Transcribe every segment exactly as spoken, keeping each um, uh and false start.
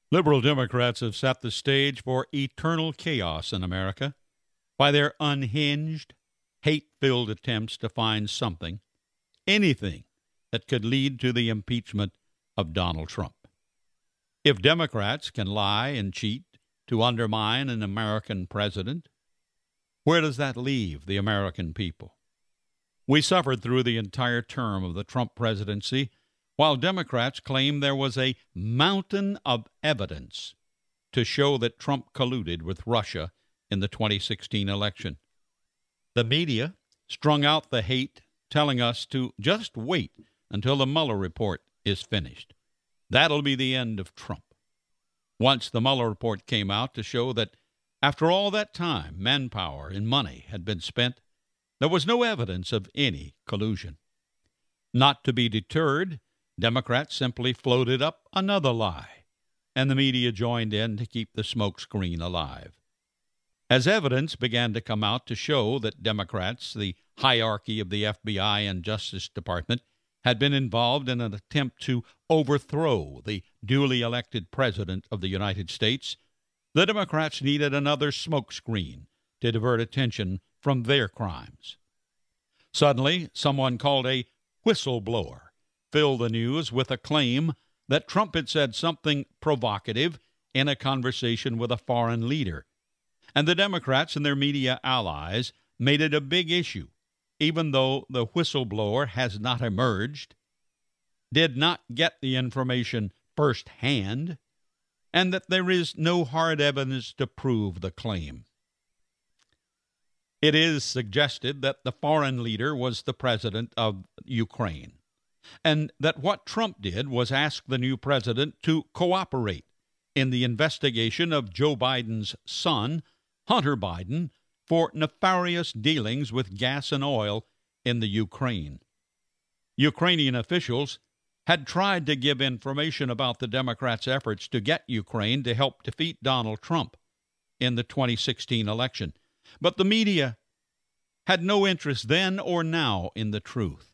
Liberal Democrats have set the stage for eternal chaos in America by their unhinged, hate-filled attempts to find something, anything, that could lead to the impeachment of Donald Trump. If Democrats can lie and cheat to undermine an American president, where does that leave the American people? We suffered through the entire term of the Trump presidency, while Democrats claimed there was a mountain of evidence to show that Trump colluded with Russia in the twenty sixteen election. The media strung out the hate, telling us to just wait until the Mueller report is finished. That'll be the end of Trump. Once the Mueller report came out to show that after all that time, manpower and money had been spent, there was no evidence of any collusion. Not to be deterred, Democrats simply floated up another lie, and the media joined in to keep the smokescreen alive. As evidence began to come out to show that Democrats, the hierarchy of the F B I and Justice Department, had been involved in an attempt to overthrow the duly elected President of the United States, the Democrats needed another smokescreen to divert attention from their crimes. Suddenly, someone called a whistleblower filled the news with a claim that Trump had said something provocative in a conversation with a foreign leader. And the Democrats and their media allies made it a big issue, even though the whistleblower has not emerged, did not get the information firsthand, and that there is no hard evidence to prove the claim. It is suggested that the foreign leader was the president of Ukraine, and that what Trump did was ask the new president to cooperate in the investigation of Joe Biden's son, Hunter Biden, for nefarious dealings with gas and oil in the Ukraine. Ukrainian officials had tried to give information about the Democrats' efforts to get Ukraine to help defeat Donald Trump in the twenty sixteen election, but the media had no interest then or now in the truth.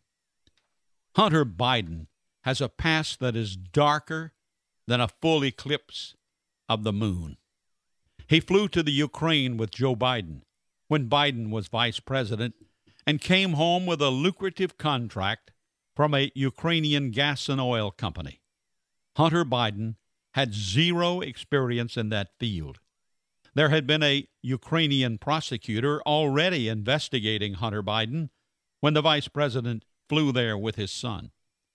Hunter Biden has a past that is darker than a full eclipse of the moon. He flew to the Ukraine with Joe Biden when Biden was vice president and came home with a lucrative contract from a Ukrainian gas and oil company. Hunter Biden had zero experience in that field. There had been a Ukrainian prosecutor already investigating Hunter Biden when the vice president flew there with his son.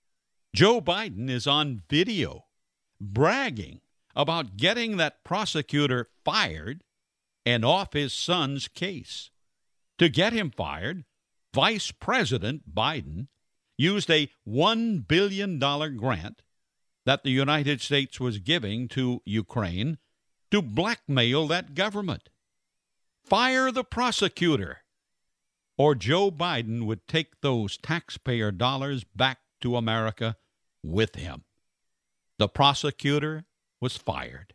Joe Biden is on video bragging about getting that prosecutor fired and off his son's case. To get him fired, Vice President Biden used a one billion dollars grant that the United States was giving to Ukraine to blackmail that government. Fire the prosecutor, or Joe Biden would take those taxpayer dollars back to America with him. The prosecutor was fired.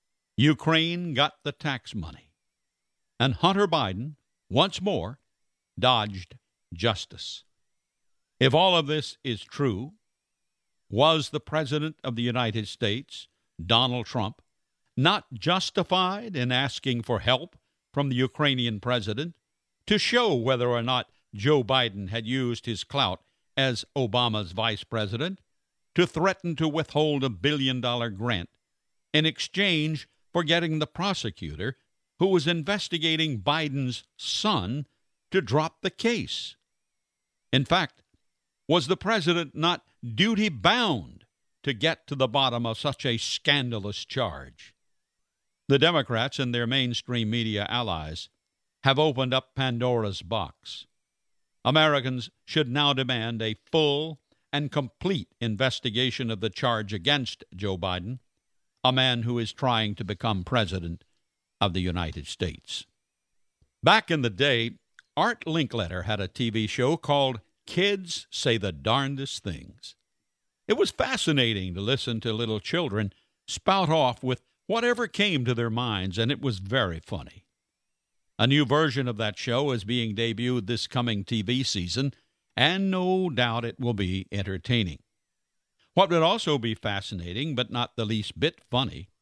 Ukraine got the tax money. And Hunter Biden, once more, dodged justice. If all of this is true, was the President of the United States, Donald Trump, not justified in asking for help from the Ukrainian president to show whether or not Joe Biden had used his clout as Obama's vice president to threaten to withhold a billion-dollar grant in exchange for getting the prosecutor who was investigating Biden's son to drop the case? In fact, was the president not duty-bound to get to the bottom of such a scandalous charge? The Democrats and their mainstream media allies have opened up Pandora's box. Americans should now demand a full and complete investigation of the charge against Joe Biden, a man who is trying to become president of the United States. Back in the day, Art Linkletter had a T V show called Kids Say the Darndest Things. It was fascinating to listen to little children spout off with whatever came to their minds, and it was very funny. A new version of that show is being debuted this coming T V season, and no doubt it will be entertaining. What would also be fascinating, but not the least bit funny,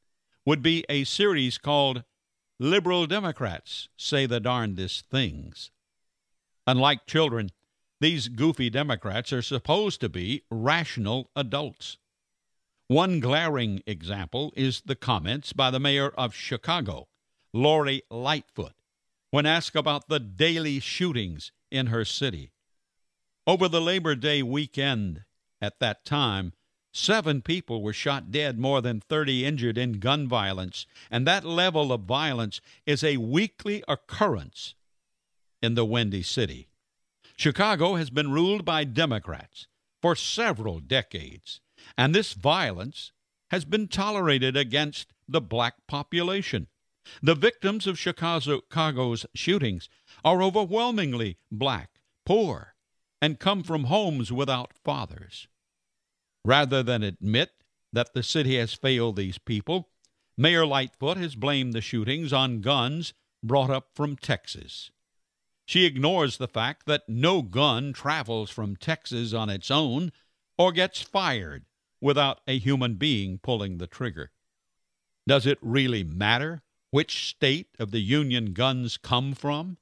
would be a series called Liberal Democrats Say the Darndest Things. Unlike children, these goofy Democrats are supposed to be rational adults. One glaring example is the comments by the mayor of Chicago, Lori Lightfoot, when asked about the daily shootings in her city. Over the Labor Day weekend at that time, seven people were shot dead, more than thirty injured in gun violence, and that level of violence is a weekly occurrence in the Windy City. Chicago has been ruled by Democrats for several decades, and this violence has been tolerated against the black population. The victims of Chicago's shootings are overwhelmingly black, poor, and come from homes without fathers. Rather than admit that the city has failed these people, Mayor Lightfoot has blamed the shootings on guns brought up from Texas. She ignores the fact that no gun travels from Texas on its own or gets fired without a human being pulling the trigger. Does it really matter which state of the Union guns come from?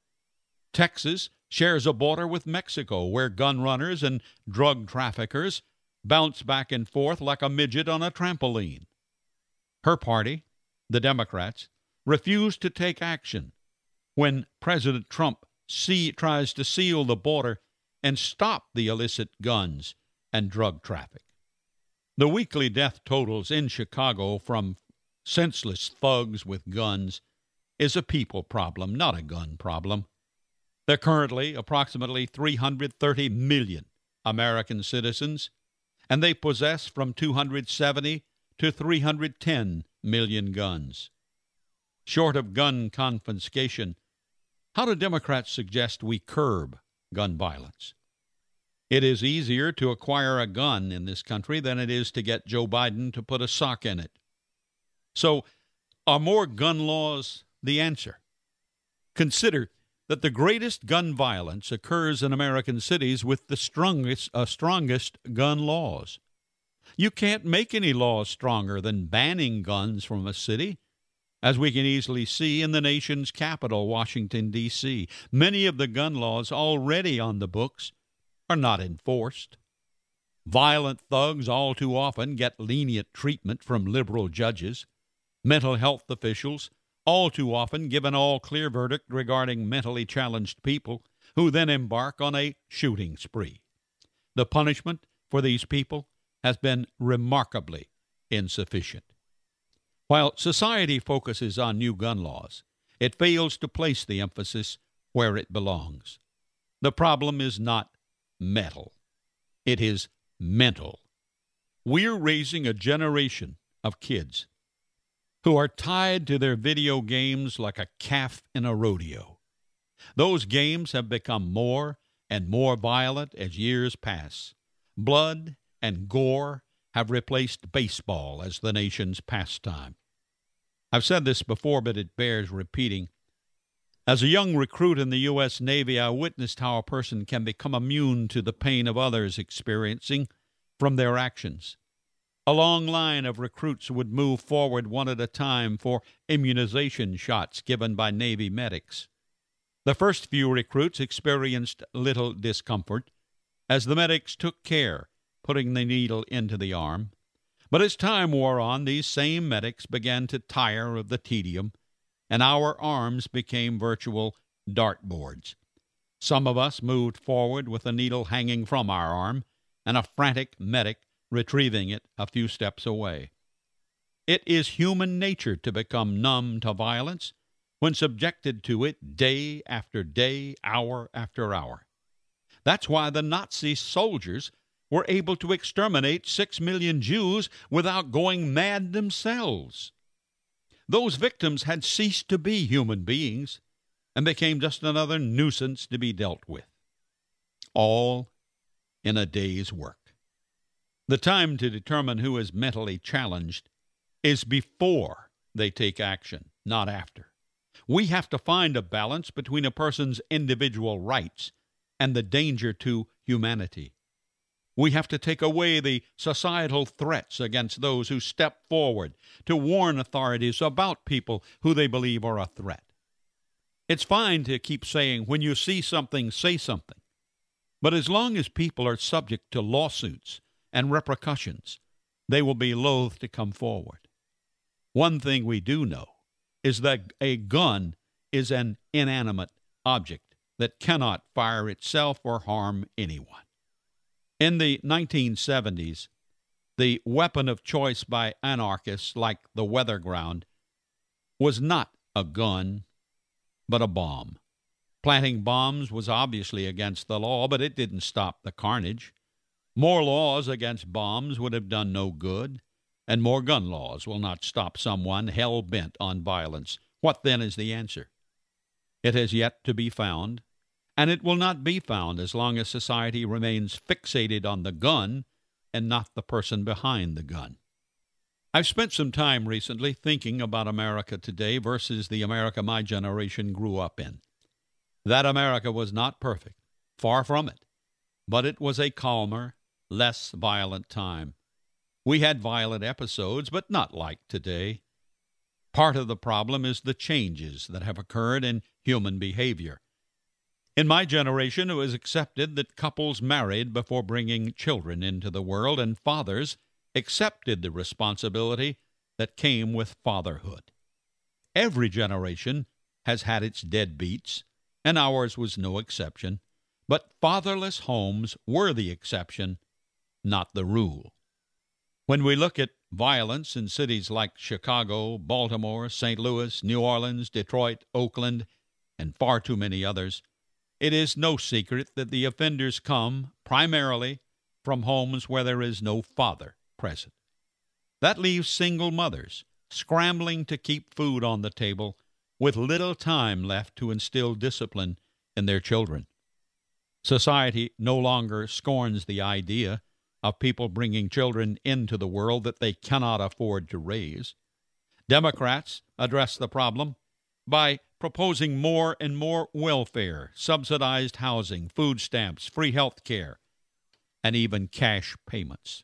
Texas shares a border with Mexico, where gun runners and drug traffickers bounce back and forth like a midget on a trampoline. Her party, the Democrats, refused to take action when President Trump see, tries to seal the border and stop the illicit guns and drug traffic. The weekly death totals in Chicago from senseless thugs with guns is a people problem, not a gun problem. There are currently approximately three hundred thirty million American citizens, and they possess from two hundred seventy to three hundred ten million guns. Short of gun confiscation, how do Democrats suggest we curb gun violence? It is easier to acquire a gun in this country than it is to get Joe Biden to put a sock in it. So, are more gun laws the answer? Consider that the greatest gun violence occurs in American cities with the strongest, uh, strongest gun laws. You can't make any laws stronger than banning guns from a city, as we can easily see in the nation's capital, Washington, D C Many of the gun laws already on the books are not enforced. Violent thugs all too often get lenient treatment from liberal judges. Mental health officials all too often give an all-clear verdict regarding mentally challenged people who then embark on a shooting spree. The punishment for these people has been remarkably insufficient. While society focuses on new gun laws, it fails to place the emphasis where it belongs. The problem is not metal. It is mental. We're raising a generation of kids who are tied to their video games like a calf in a rodeo. Those games have become more and more violent as years pass. Blood and gore have replaced baseball as the nation's pastime. I've said this before, but it bears repeating. As a young recruit in the U S Navy, I witnessed how a person can become immune to the pain of others experiencing from their actions. A long line of recruits would move forward one at a time for immunization shots given by Navy medics. The first few recruits experienced little discomfort as the medics took care putting the needle into the arm. But as time wore on, these same medics began to tire of the tedium, and our arms became virtual dartboards. Some of us moved forward with the needle hanging from our arm, and a frantic medic retrieving it a few steps away. It is human nature to become numb to violence when subjected to it day after day, hour after hour. That's why the Nazi soldiers were able to exterminate six million Jews without going mad themselves. Those victims had ceased to be human beings and became just another nuisance to be dealt with. All in a day's work. The time to determine who is mentally challenged is before they take action, not after. We have to find a balance between a person's individual rights and the danger to humanity. We have to take away the societal threats against those who step forward to warn authorities about people who they believe are a threat. It's fine to keep saying, when you see something, say something. But as long as people are subject to lawsuits and repercussions, they will be loath to come forward. One thing we do know is that a gun is an inanimate object that cannot fire itself or harm anyone. In the nineteen seventies, the weapon of choice by anarchists like the Weather Ground was not a gun, but a bomb. Planting bombs was obviously against the law, but it didn't stop the carnage. More laws against bombs would have done no good, and more gun laws will not stop someone hell-bent on violence. What then is the answer? It has yet to be found, and it will not be found as long as society remains fixated on the gun and not the person behind the gun. I've spent some time recently thinking about America today versus the America my generation grew up in. That America was not perfect, far from it, but it was a calmer, less violent time. We had violent episodes, but not like today. Part of the problem is the changes that have occurred in human behavior. In my generation, it was accepted that couples married before bringing children into the world, and fathers accepted the responsibility that came with fatherhood. Every generation has had its deadbeats, and ours was no exception, but fatherless homes were the exception, not the rule. When we look at violence in cities like Chicago, Baltimore, Saint Louis, New Orleans, Detroit, Oakland, and far too many others, it is no secret that the offenders come primarily from homes where there is no father present. That leaves single mothers scrambling to keep food on the table with little time left to instill discipline in their children. Society no longer scorns the idea of people bringing children into the world that they cannot afford to raise. Democrats address the problem by proposing more and more welfare, subsidized housing, food stamps, free health care, and even cash payments.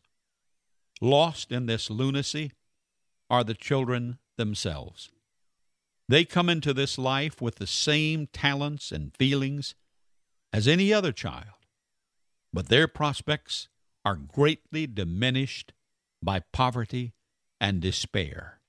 Lost in this lunacy are the children themselves. They come into this life with the same talents and feelings as any other child, but their prospects are greatly diminished by poverty and despair.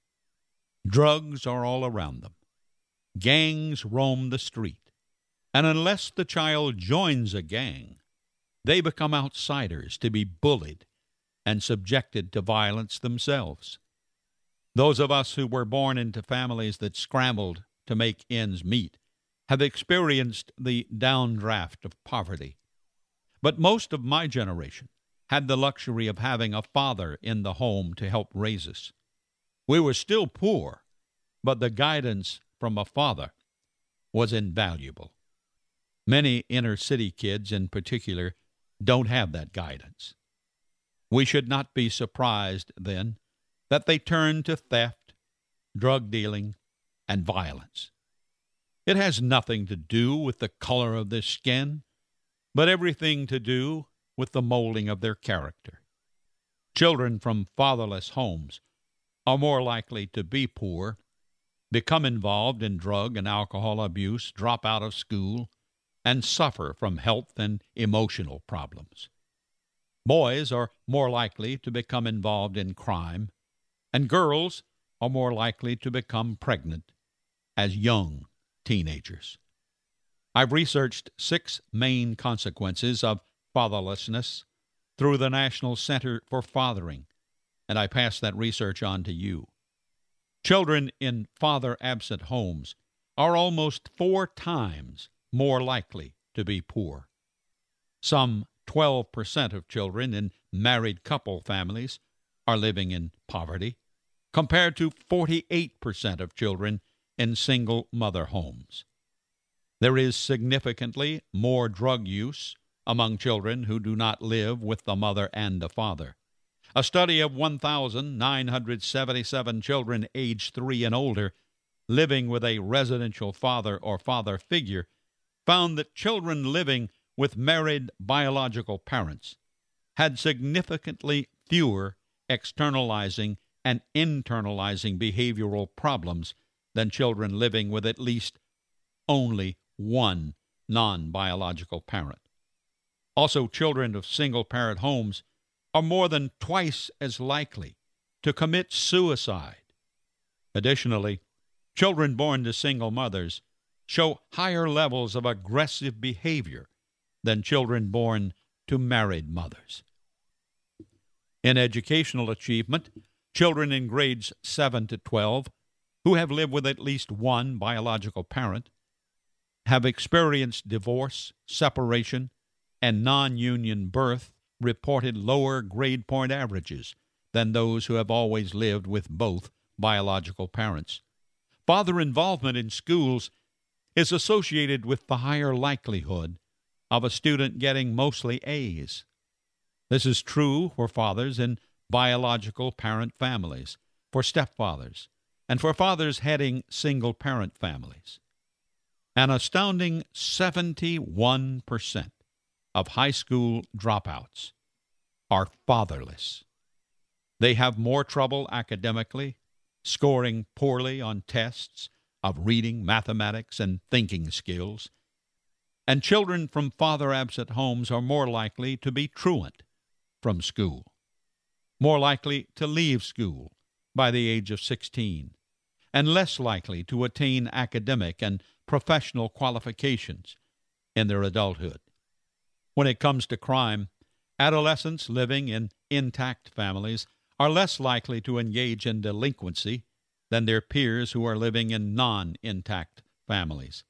Drugs are all around them. Gangs roam the street, and unless the child joins a gang, they become outsiders to be bullied and subjected to violence themselves. Those of us who were born into families that scrambled to make ends meet have experienced the downdraft of poverty. But most of my generation had the luxury of having a father in the home to help raise us. We were still poor, but the guidance from a father was invaluable. Many inner-city kids in particular don't have that guidance. We should not be surprised, then, that they turn to theft, drug dealing, and violence. It has nothing to do with the color of their skin, but everything to do with the molding of their character. Children from fatherless homes are more likely to be poor, become involved in drug and alcohol abuse, drop out of school, and suffer from health and emotional problems. Boys are more likely to become involved in crime, and girls are more likely to become pregnant as young teenagers. I've researched six main consequences of fatherlessness through the National Center for Fathering, and I pass that research on to you. Children in father-absent homes are almost four times more likely to be poor. Some twelve percent of children in married couple families are living in poverty, compared to forty-eight percent of children in single-mother homes. There is significantly more drug use among children who do not live with the mother and the father. A study of one thousand nine hundred seventy-seven children aged three and older living with a residential father or father figure found that children living with married biological parents had significantly fewer externalizing and internalizing behavioral problems than children living with at least only one non-biological parent. Also, children of single-parent homes are more than twice as likely to commit suicide. Additionally, children born to single mothers show higher levels of aggressive behavior than children born to married mothers. In educational achievement, children in grades seven to twelve who have lived with at least one biological parent have experienced divorce, separation, and non-union birth reported lower grade point averages than those who have always lived with both biological parents. Father involvement in schools is associated with the higher likelihood of a student getting mostly A's. This is true for fathers in biological parent families, for stepfathers, and for fathers heading single-parent families. An astounding seventy-one percent of high school dropouts are fatherless. They have more trouble academically, scoring poorly on tests of reading, mathematics, and thinking skills. And children from father-absent homes are more likely to be truant from school, more likely to leave school by the age of sixteen, and less likely to attain academic and professional qualifications in their adulthood. When it comes to crime, adolescents living in intact families are less likely to engage in delinquency than their peers who are living in non-intact families.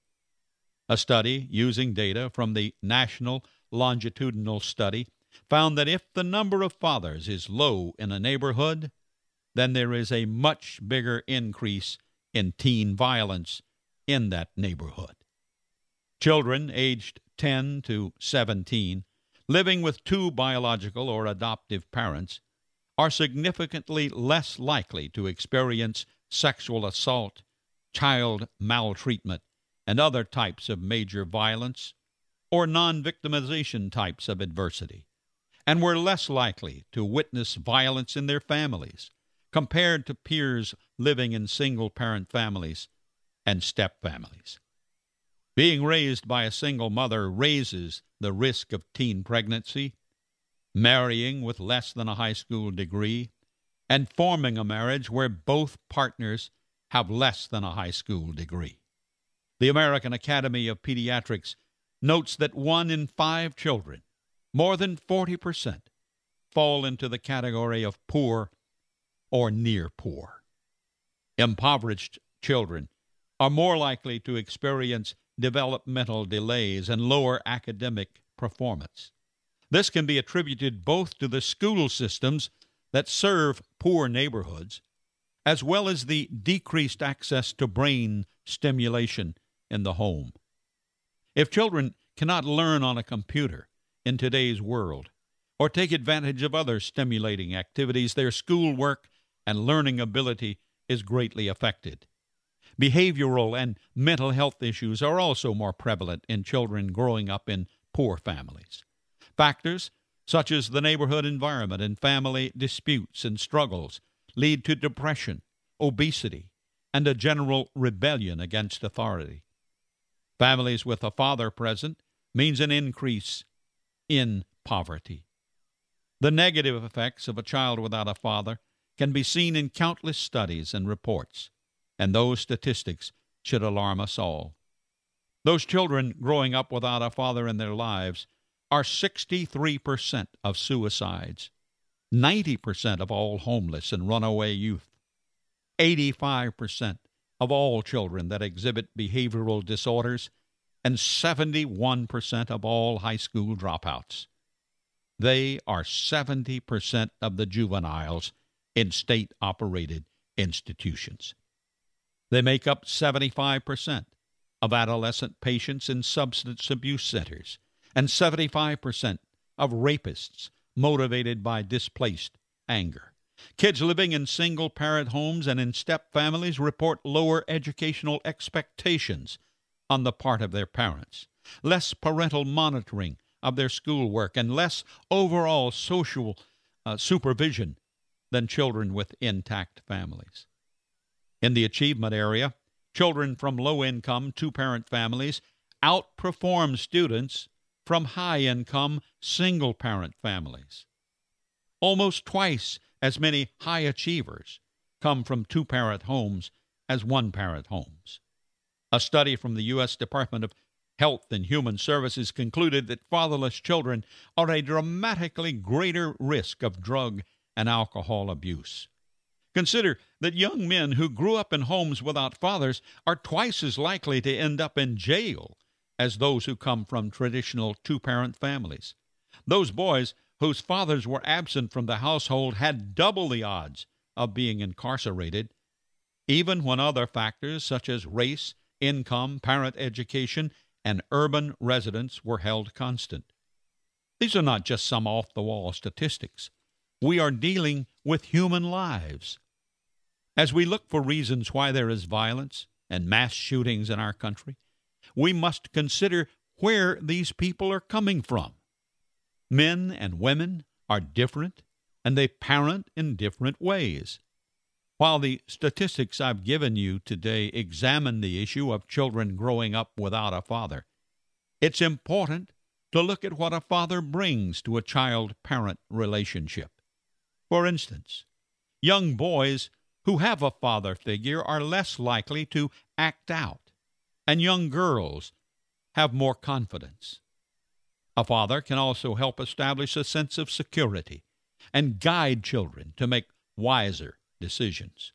A study using data from the National Longitudinal Study found that if the number of fathers is low in a neighborhood, then there is a much bigger increase in teen violence in that neighborhood. Children aged ten to seventeen living with two biological or adoptive parents are significantly less likely to experience sexual assault, child maltreatment, and other types of major violence, or non-victimization types of adversity, and were less likely to witness violence in their families compared to peers living in single-parent families and step-families. Being raised by a single mother raises the risk of teen pregnancy, marrying with less than a high school degree, and forming a marriage where both partners have less than a high school degree. The American Academy of Pediatrics notes that one in five children, more than forty percent, fall into the category of poor or near poor. Impoverished children are more likely to experience developmental delays and lower academic performance. This can be attributed both to the school systems that serve poor neighborhoods, as well as the decreased access to brain stimulation in the home. If children cannot learn on a computer in today's world, or take advantage of other stimulating activities, their schoolwork and learning ability is greatly affected. Behavioral and mental health issues are also more prevalent in children growing up in poor families. Factors such as the neighborhood environment and family disputes and struggles lead to depression, obesity, and a general rebellion against authority. Families with a father present means an increase in poverty. The negative effects of a child without a father can be seen in countless studies and reports, and those statistics should alarm us all. Those children growing up without a father in their lives are sixty-three percent of suicides, ninety percent of all homeless and runaway youth, eighty-five percent of all children that exhibit behavioral disorders, and seventy-one percent of all high school dropouts. They are seventy percent of the juveniles in state-operated institutions. They make up seventy-five percent of adolescent patients in substance abuse centers and seventy-five percent of rapists motivated by displaced anger. Kids living in single-parent homes and in step families report lower educational expectations on the part of their parents, less parental monitoring of their schoolwork and less overall social uh, supervision than children with intact families. In the achievement area, children from low-income two-parent families outperform students from high-income single-parent families. Almost twice as many high achievers come from two-parent homes as one-parent homes. A study from the U S Department of Health and Human Services concluded that fatherless children are a dramatically greater risk of drug and alcohol abuse. Consider that young men who grew up in homes without fathers are twice as likely to end up in jail as those who come from traditional two-parent families. Those boys whose fathers were absent from the household had double the odds of being incarcerated, even when other factors such as race, income, parent education, and urban residence were held constant. These are not just some off-the-wall statistics. We are dealing with human lives. As we look for reasons why there is violence and mass shootings in our country, we must consider where these people are coming from. Men and women are different, and they parent in different ways. While the statistics I've given you today examine the issue of children growing up without a father, it's important to look at what a father brings to a child-parent relationship. For instance, young boys who have a father figure are less likely to act out, and young girls have more confidence. A father can also help establish a sense of security and guide children to make wiser decisions.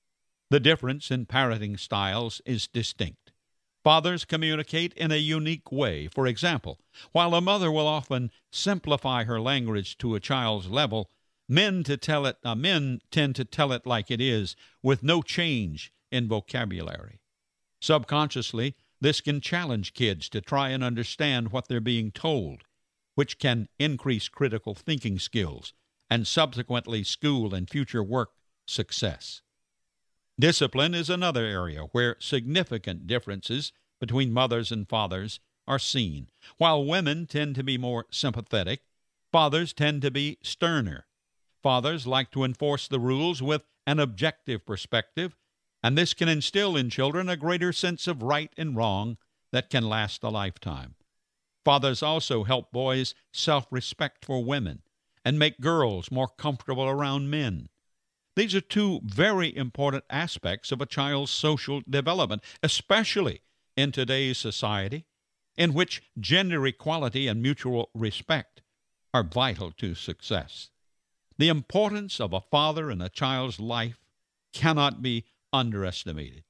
The difference in parenting styles is distinct. Fathers communicate in a unique way. For example, while a mother will often simplify her language to a child's level, men to tell it, uh, men tend to tell it like it is, with no change in vocabulary. Subconsciously, this can challenge kids to try and understand what they're being told, which can increase critical thinking skills and subsequently school and future work success. Discipline is another area where significant differences between mothers and fathers are seen. While women tend to be more sympathetic, fathers tend to be sterner. Fathers like to enforce the rules with an objective perspective, and this can instill in children a greater sense of right and wrong that can last a lifetime. Fathers also help boys self-respect for women and make girls more comfortable around men. These are two very important aspects of a child's social development, especially in today's society, in which gender equality and mutual respect are vital to success. The importance of a father in a child's life cannot be underestimated.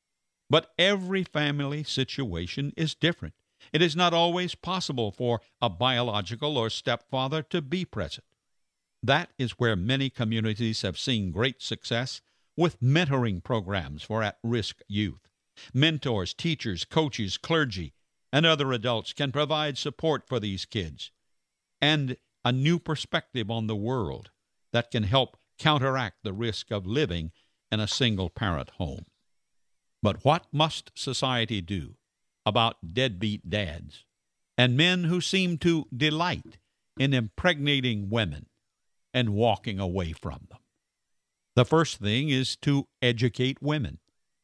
But every family situation is different. It is not always possible for a biological or stepfather to be present. That is where many communities have seen great success with mentoring programs for at-risk youth. Mentors, teachers, coaches, clergy, and other adults can provide support for these kids and a new perspective on the world that can help counteract the risk of living in a single-parent home. But what must society do about deadbeat dads and men who seem to delight in impregnating women and walking away from them? The first thing is to educate women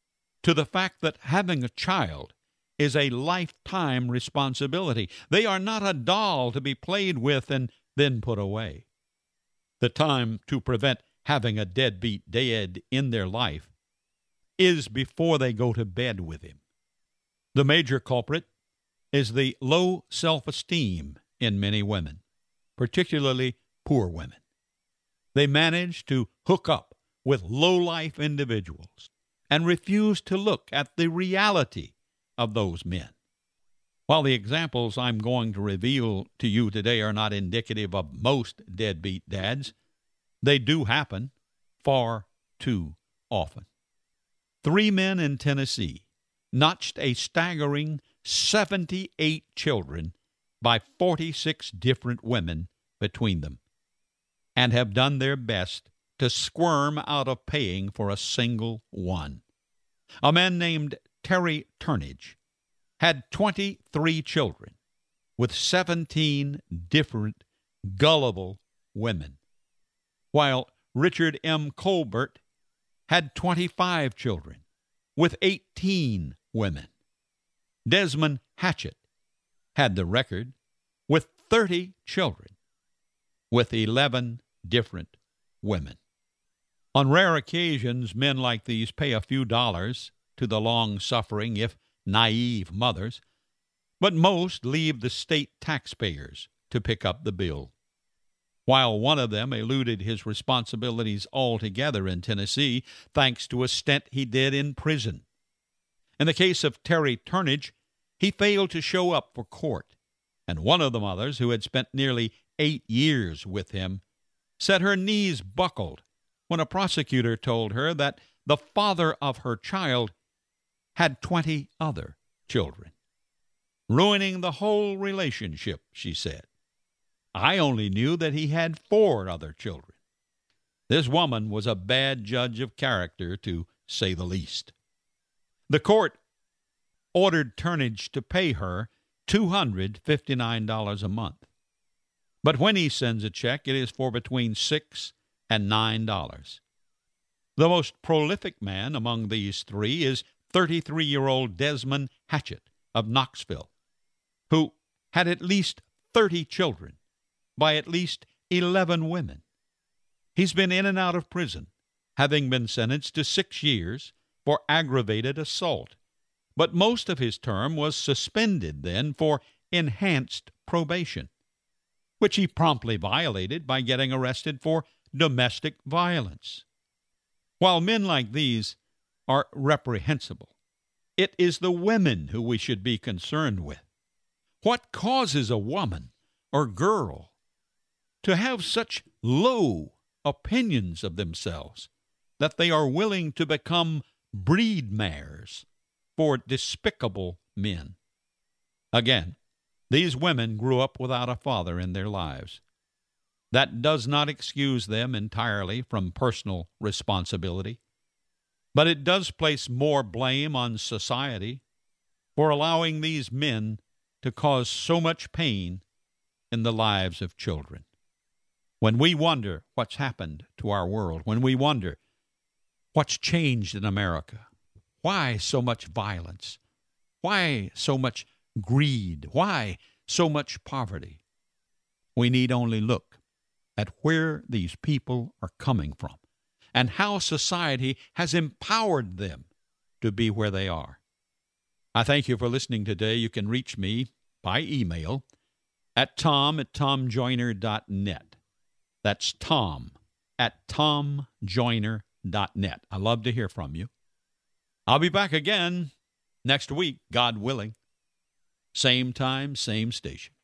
to the fact that having a child is a lifetime responsibility. They are not a doll to be played with and then put away. The time to prevent having a deadbeat dad in their life is before they go to bed with him. The major culprit is the low self-esteem in many women, particularly poor women. They manage to hook up with low-life individuals and refuse to look at the reality of those men. While the examples I'm going to reveal to you today are not indicative of most deadbeat dads, they do happen far too often. Three men in Tennessee notched a staggering seventy-eight children by forty-six different women between them, and have done their best to squirm out of paying for a single one. A man named Terry Turnage had twenty-three children, with seventeen different gullible women, while Richard M. Colbert had twenty-five children with eighteen women. Desmond Hatchett had the record with thirty children with eleven different women. On rare occasions, men like these pay a few dollars to the long-suffering, if naive, mothers, but most leave the state taxpayers to pick up the bill. While one of them eluded his responsibilities altogether in Tennessee, thanks to a stint he did in prison. In the case of Terry Turnage, he failed to show up for court, and one of the mothers, who had spent nearly eight years with him, said her knees buckled when a prosecutor told her that the father of her child had twenty other children, ruining the whole relationship, she said. I only knew that he had four other children. This woman was a bad judge of character, to say the least. The court ordered Turnage to pay her two hundred fifty-nine dollars a month. But when he sends a check, it is for between six and nine dollars. The most prolific man among these three is thirty-three-year-old Desmond Hatchett of Knoxville, who had at least thirty children by at least eleven women. He's been in and out of prison, having been sentenced to six years for aggravated assault, but most of his term was suspended then for enhanced probation, which he promptly violated by getting arrested for domestic violence. While men like these are reprehensible, it is the women who we should be concerned with. What causes a woman or girl to have such low opinions of themselves that they are willing to become breed mares for despicable men? Again, these women grew up without a father in their lives. That does not excuse them entirely from personal responsibility, but it does place more blame on society for allowing these men to cause so much pain in the lives of children. When we wonder what's happened to our world, when we wonder what's changed in America, why so much violence, why so much greed, why so much poverty, we need only look at where these people are coming from and how society has empowered them to be where they are. I thank you for listening today. You can reach me by email at tom at tom joyner dot net. That's Tom at tom joyner dot net. I love to hear from you. I'll be back again next week, God willing. Same time, same station.